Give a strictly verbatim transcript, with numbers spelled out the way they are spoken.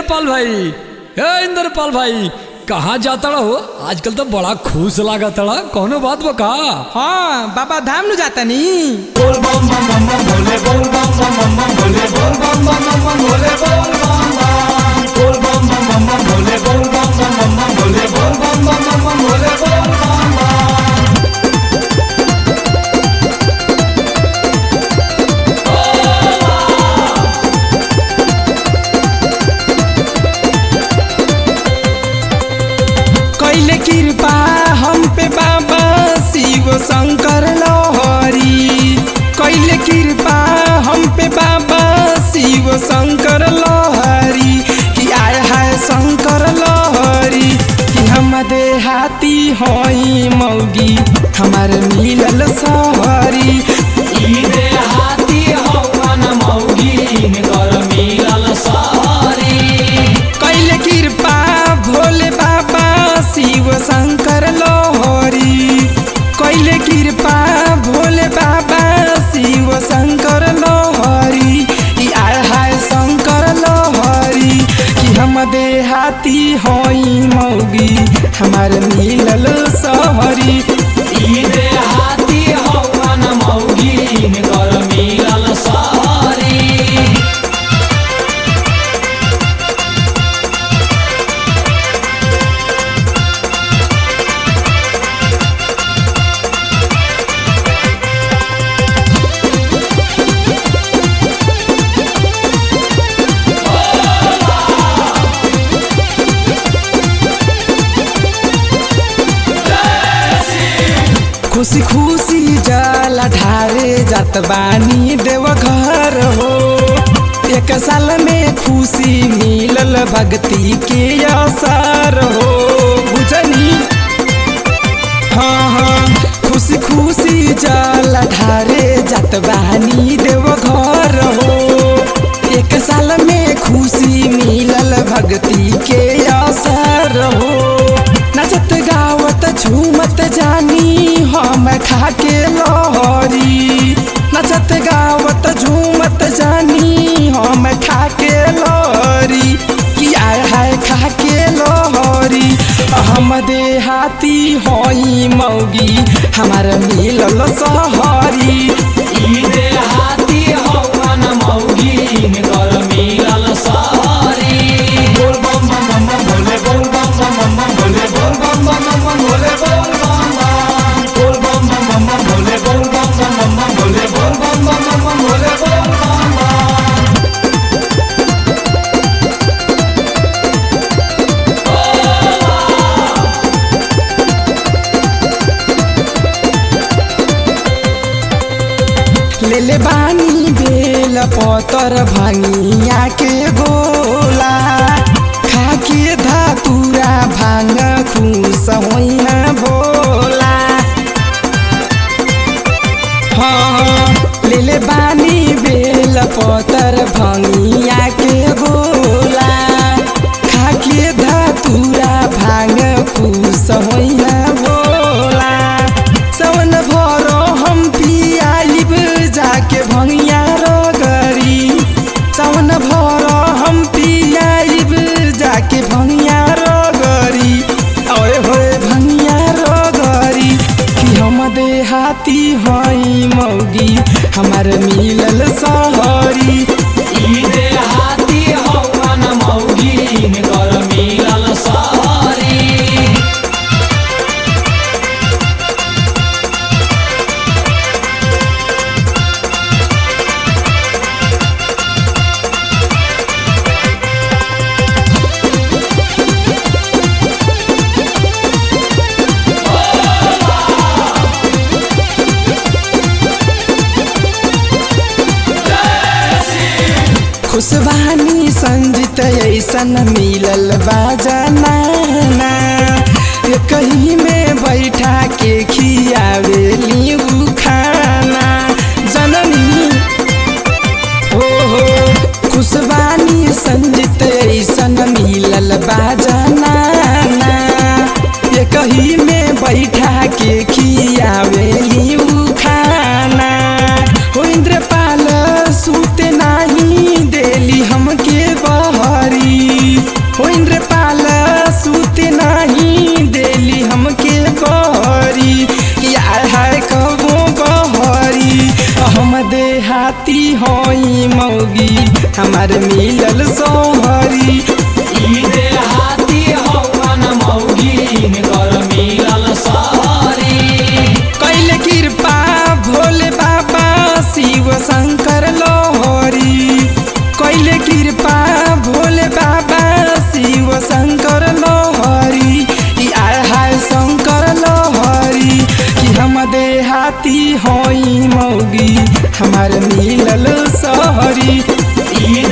इंद्रपाल भाई, हे इंद्रपाल भाई, कहाँ जाता हो? आजकल तो बड़ा खुश लागत है, कौनो बात बका? हाँ बाबा धाम नु जाता नी। बोल बम बम बम बम भोले, बोल बम बम बम बम भोले, बोल बम बम बम बम भोले, बोल बम बम बोल बम बम बम बम भोले, बोल बम बम बम बम भोले, बोल बम बम बम बम भोले, बोल बम बम। कैले कृपा हम पे बाबा शिव शंकर लहरी, कैले कृपा हम पे बाबा शिव शंकर लहरी, कि आय है शंकर लहरी, कि हम देहाती हई मौगी हमार मिलल सहरी। ई देहाती हवन मौगी कर मिलल सहरी। कैले कृपा भोले बाबा शिव शंकर लहरी, कैले कृपा भोले बाबा शिव शंकर लहरी, कि आय हाय शंकर लहरी, कि हम देहाती हई मौगी हमार मिलल सहरी। ई देहाती हवन मौगी कर मिलल सहरी। खुशी खुशी जल ढारे जात बानी देव घर हो, एक साल में खुशी मिलल भक्ति के असर हो, बुझनी। हाँ हाँ खुशी खुशी जल ढारे जात बानी देव घर हो, एक साल में खुशी मिलल भक्ति के असर हो। नचत गावत झूमत जानी हम खाके लहरी, नचत गावत झूमत जानी हम खाके लहरी, कि आय हाय खाके लहरी। हम देहाती हई मौगी हमार मिलल सहरी। ई देहाती हवन मौगी कर मिलल सहरी। बोल बम बम बम बम भोले, बोल बम बम बम बम भोले, बोल बम बम बम बम भोले, बोल बम बम बोल बम बम बम बम भोले, बोल बम बम बम बम भोले, बोल बम बम बम बम भोले, बोल बम बम। लेले बानी बेल पतर भांगिया के गोला, खाके धातुरा भांग खुश होइना बोला। हाँ लेले बानी बेल पतर भांगिया के गोला, खाके धातुरा भांग खुश होइना बोला। सवन भरो हम पियाइब जाके भंगिया रगरी, सवन भरो हम पियाइब जाके भंगिया रगरी, ओए होए भंगिया रगरी, कि हम देहाती हई मौगी हमार मिलल सहरी। ई देहाती हवन मौगी कर मिलल सहरी। खुशबानी संजित ऐसन मिलल बाजना, कहीं में बैठा के खियावेली उ खाना जननी। हो हो खुशबानी संजित ऐसन मिलल बाजना, कहीं में बैठा के खियावेली उ खाना। हो इंद्रपाल सूते नाही देली हमके बहरी, हमार मिलल सोहरी। ई देहाती हवन मौगिन कर मिलल सहरी। कैले कृपा भोले बाबा शिव शंकर लोहरी। कैले कृपा भोले बाबा शिव शंकर लोहरी। ई आय हाय शंकर लोहरी कि हम देहाती होई मौगी हमार मिलल सहरी। ई